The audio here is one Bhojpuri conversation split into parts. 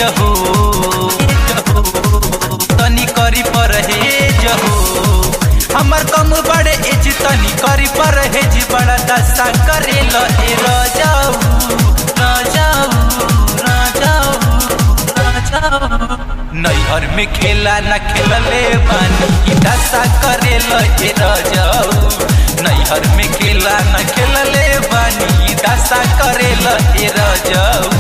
जहो तनी करी परहेज हो हमर कम बड़े एज तनी करी परहेज बड़ा दशा करेल ए राजाऊ राजाऊ राजाऊ राजाऊ नैहर में खेला न खेलले बानी दशा करेल ए राजाऊ नैहर में खेला न खेलले बानी दशा करेल ए राजाऊ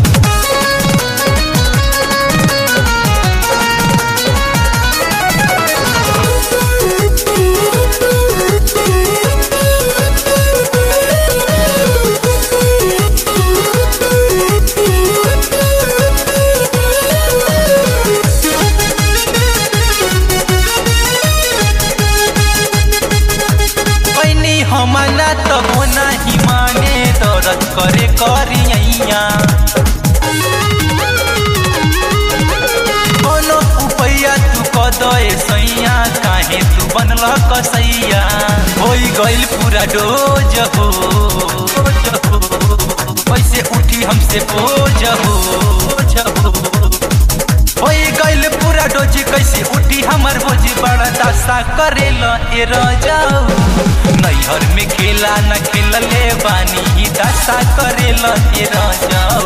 हमला तब नहीं माने दर्द करे करिया कोनो उपैया तू कदे सैया काहे तू बनल कसैया होई गइल पूरा डोज हो कैसे उठी हमसे बोझ हो होई गइल पूरा डोज कैसे उठी हमर बोझ बड़ा दशा करेल ए राजाऊ नैहर में खेला न खेलले बानी दशा करेल ए राजाऊ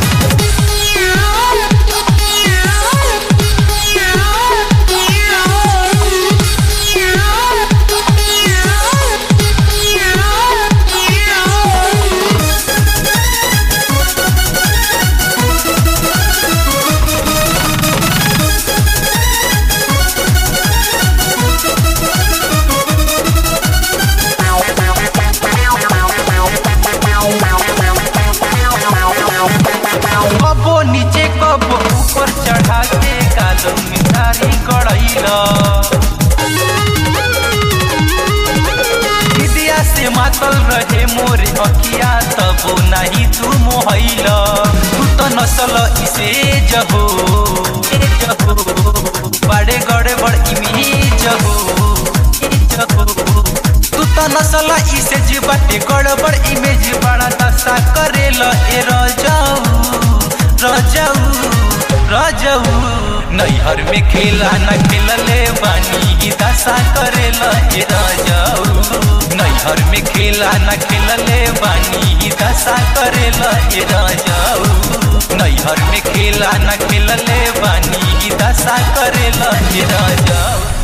कबो नीचे कबो ऊपर चढ़ा के कालो मिठारी कड़ैला दिदिया से मातल रहे मोरे अखिया तबो नहीं तू मोहैला तू तो नसल इसे जहो बड़े गड़े बड़ इमेज हो तू तो नसल इसे जीवाटे गड़बड़ इमेज बड़ा दशा करेल ए राजाऊ राजाऊ राजाऊ नैहर में खेला न खेलले बानी दशा करेल ए राजाऊ नैहर में खेला न खेलले बानी दशा करेल ए राजाऊ नैहर में खेला न खेलले बानी दशा करेल ए राजाऊ।